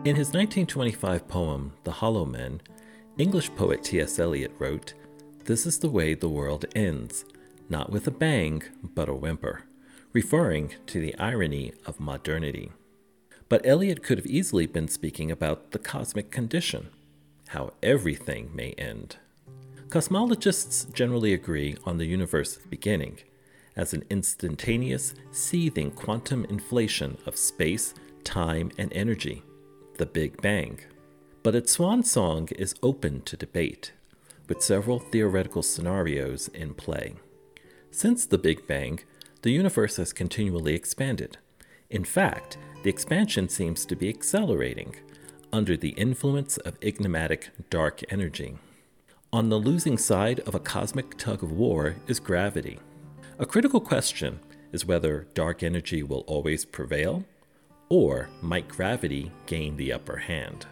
In his 1925 poem, The Hollow Men, English poet T.S. Eliot wrote, "This is the way the world ends, not with a bang, but a whimper," referring to the irony of modernity. But Eliot could have easily been speaking about the cosmic condition, how everything may end. Cosmologists generally agree on the universe beginning as an instantaneous, seething quantum inflation of space, time, and energy, the Big Bang. But its swan song is open to debate, with several theoretical scenarios in play. Since the Big Bang, the universe has continually expanded. In fact, the expansion seems to be accelerating under the influence of enigmatic dark energy. On the losing side of a cosmic tug of war is gravity. A critical question is whether dark energy will always prevail, or might gravity gain the upper hand?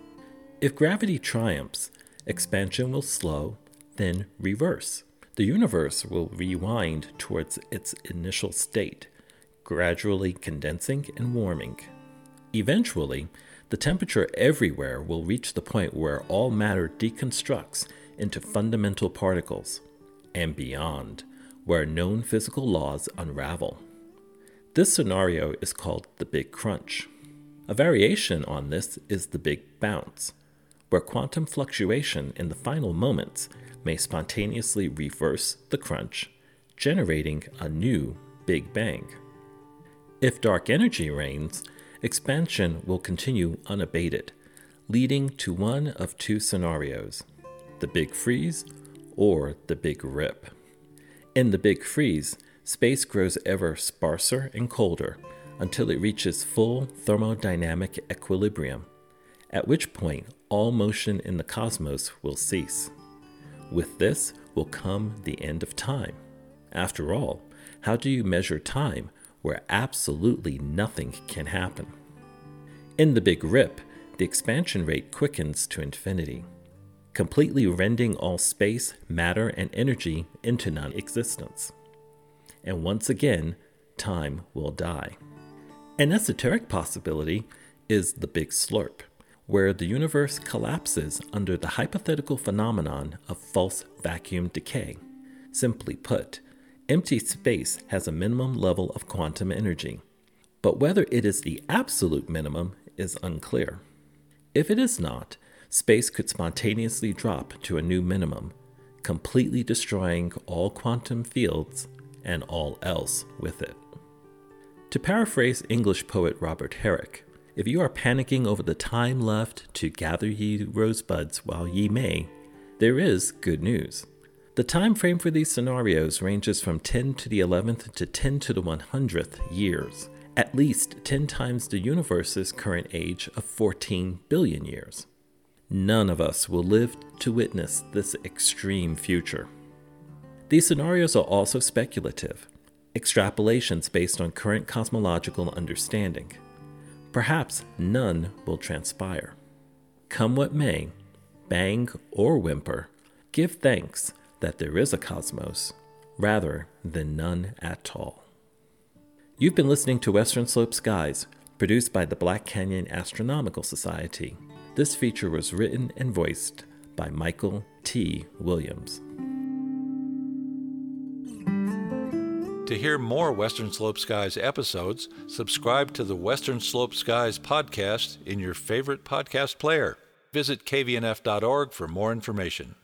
If gravity triumphs, expansion will slow, then reverse. The universe will rewind towards its initial state, gradually condensing and warming. Eventually, the temperature everywhere will reach the point where all matter deconstructs into fundamental particles, and beyond, where known physical laws unravel. This scenario is called the Big Crunch. A variation on this is the Big Bounce, where quantum fluctuation in the final moments may spontaneously reverse the crunch, generating a new Big Bang. If dark energy reigns, expansion will continue unabated, leading to one of two scenarios, the Big Freeze or the Big Rip. In the Big Freeze, space grows ever sparser and colder until it reaches full thermodynamic equilibrium, at which point all motion in the cosmos will cease. With this will come the end of time. After all, how do you measure time where absolutely nothing can happen? In the Big Rip, the expansion rate quickens to infinity, completely rending all space, matter, and energy into non-existence. And once again, time will die. An esoteric possibility is the Big Slurp, where the universe collapses under the hypothetical phenomenon of false vacuum decay. Simply put, empty space has a minimum level of quantum energy, but whether it is the absolute minimum is unclear. If it is not, space could spontaneously drop to a new minimum, completely destroying all quantum fields and all else with it. To paraphrase English poet Robert Herrick, if you are panicking over the time left to gather ye rosebuds while ye may, there is good news. The time frame for these scenarios ranges from 10 to the 11th to 10 to the 100th years, at least 10 times the universe's current age of 14 billion years. None of us will live to witness this extreme future. These scenarios are also speculative, extrapolations based on current cosmological understanding. Perhaps none will transpire. Come what may, bang or whimper, give thanks that there is a cosmos, rather than none at all. You've been listening to Western Slope Skies, produced by the Black Canyon Astronomical Society. This feature was written and voiced by Michael T. Williams. To hear more Western Slope Skies episodes, subscribe to the Western Slope Skies podcast in your favorite podcast player. Visit kvnf.org for more information.